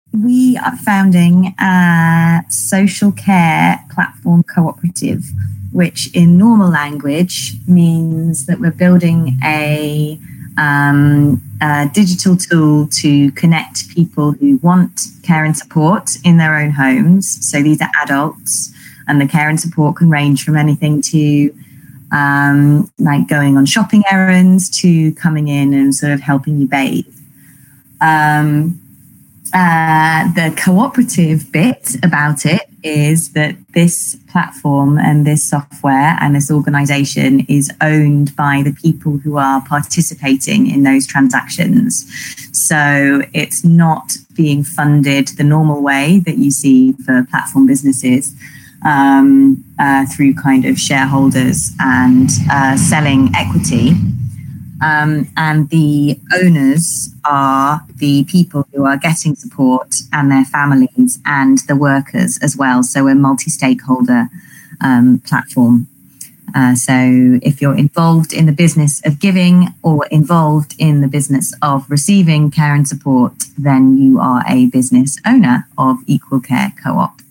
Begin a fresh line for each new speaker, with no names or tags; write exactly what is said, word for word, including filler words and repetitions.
We are founding a social care platform cooperative, which in normal language means that we're building a, um, a digital tool to connect people who want care and support in their own homes. So these are adults, and the care and support can range from anything to um, like going on shopping errands to coming in and sort of helping you bathe. Um, Uh, the cooperative bit about it is that this platform and this software and this organization is owned by the people who are participating in those transactions. So it's not being funded the normal way that you see for platform businesses um, uh, through kind of shareholders and uh, selling equity. Um, and the owners are the people who are getting support and their families and the workers as well. So a multi-stakeholder um, platform. Uh, so if you're involved in the business of giving or involved in the business of receiving care and support, then you are a business owner of Equal Care Co-op.